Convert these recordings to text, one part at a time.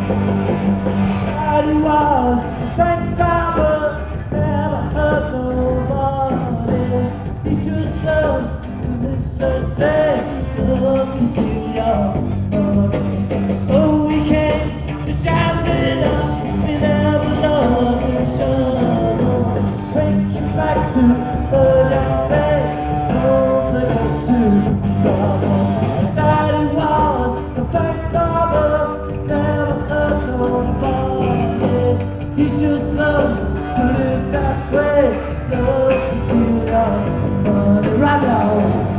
He was a bank robber, never hurt nobody. He just loved to listen, say, love to steal your money. So we came to jazz it up, we never loved each other. Take you back to early days, don't look up to trouble. Daddy was a bank robber, never hurt nobody. He just loved to live that way, loved to steal your money right now.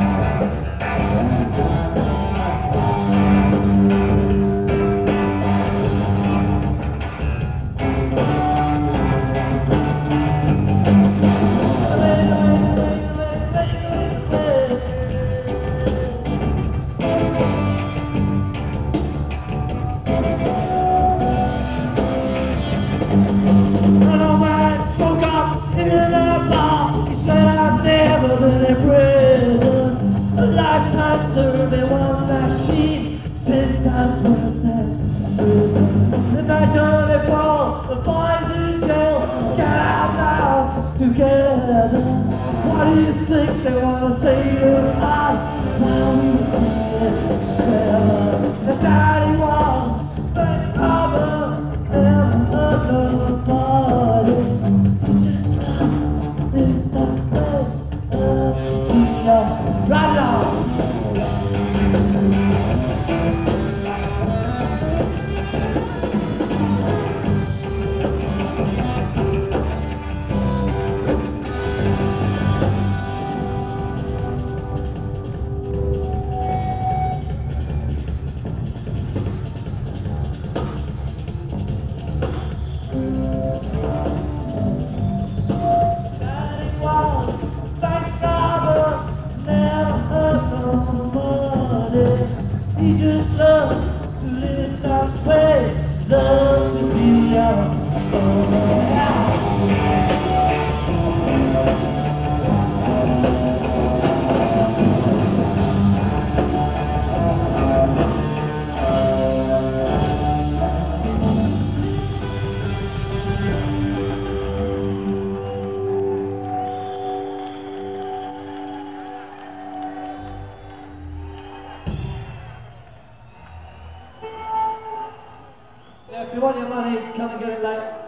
An old man spoke up in a bar. He said, I've never been in prison. A lifetime serving one machine, 10 times worse than prison. Imagine if all the boys in jail get out now together. What do you think they want to say to us while we were being clever? The daddy was bank robber, never hurt nobody. He just loved it that way. Right now. He just loved to live that way, loved to be young. Yeah, if you want your money, come and get it later.